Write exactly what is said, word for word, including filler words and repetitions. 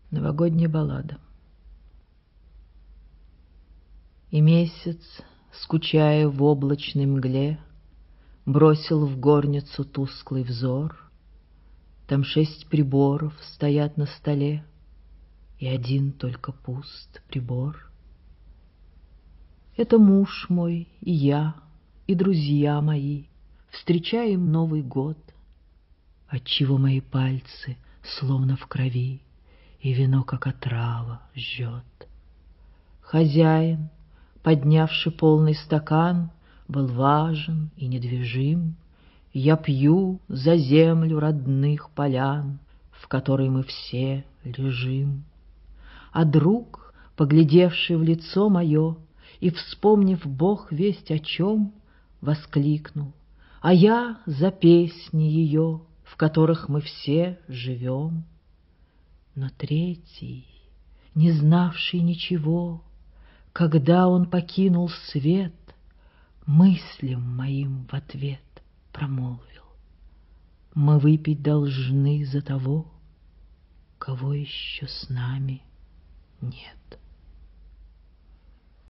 Новогодняя баллада. И месяц, скучая в облачной мгле, бросил в горницу тусклый взор. Там шесть приборов стоят на столе, и один только пуст прибор. Это муж мой, и я, и друзья мои встречаем Новый год, отчего мои пальцы словно в крови, и вино, как отрава, жжет. Хозяин, поднявший полный стакан, был важен и недвижим. Я пью за землю родных полян, в которой мы все лежим. А друг, поглядевший в лицо мое и вспомнив Бог весть о чем, воскликнул: а я за песни ее, в которых мы все живем. Но третий, не знавший ничего, когда он покинул свет, мыслям моим в ответ промолвил: мы выпить должны за того, кого еще с нами нет.